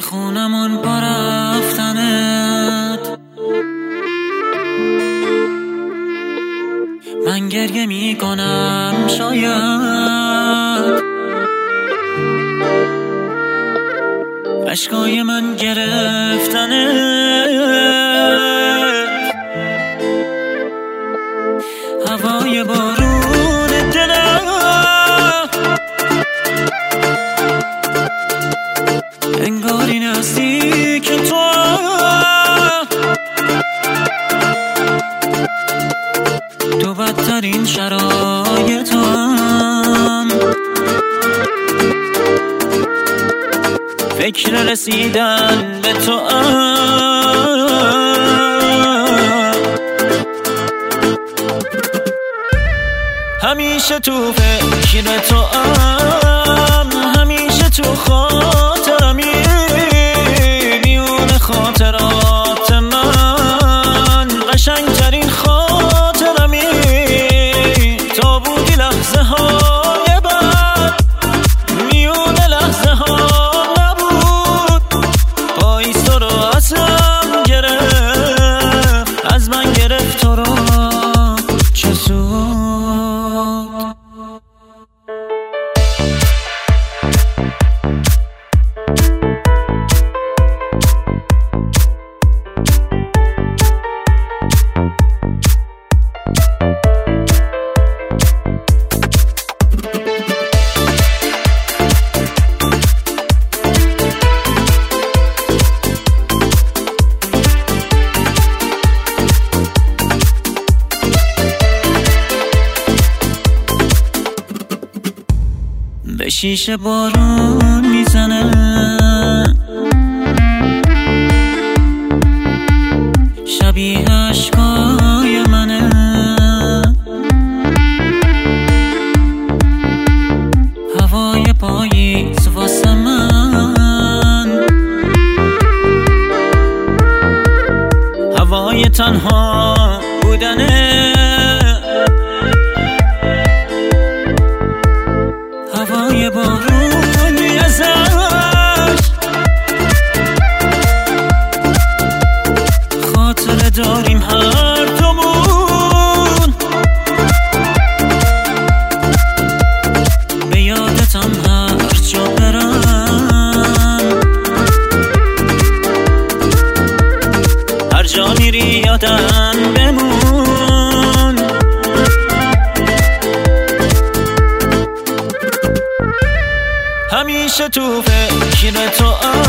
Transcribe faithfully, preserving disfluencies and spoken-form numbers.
خونمون با رفتنت من گریه میکنم شاید اشکای من گرفتنت هوای بارون دلم انگاری نزدیک تو تو بدترین شرایطم فکر رسیدن به تو همیشه تو فکر تو همیشه تو خاطرمی میون خاطرات من قشنگترین خاطرمی تا بودی لحظه های بعد میون لحظه ها نبود پاییز تو رو ازم گرفت از من گرفت تو رو چه سود به شیشه بارون میزنه شبیه عشقای منه هوای پاییز واسه من هوای تنها بودنه هوای بارون ازش خاطره داریم هر دومون به یادتم هر جا برم هر جا میری یادم بمون همیشه تو فکر تو